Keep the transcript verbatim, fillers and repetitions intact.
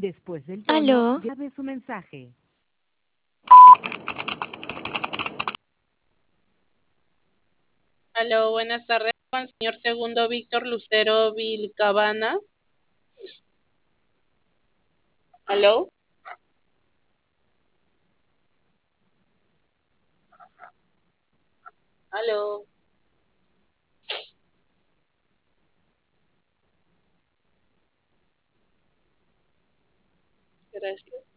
Después del tono, Aló, grabe su mensaje. Aló, buenas tardes, con el señor segundo Víctor Lucero Vilcabana. Aló. Aló. Gracias.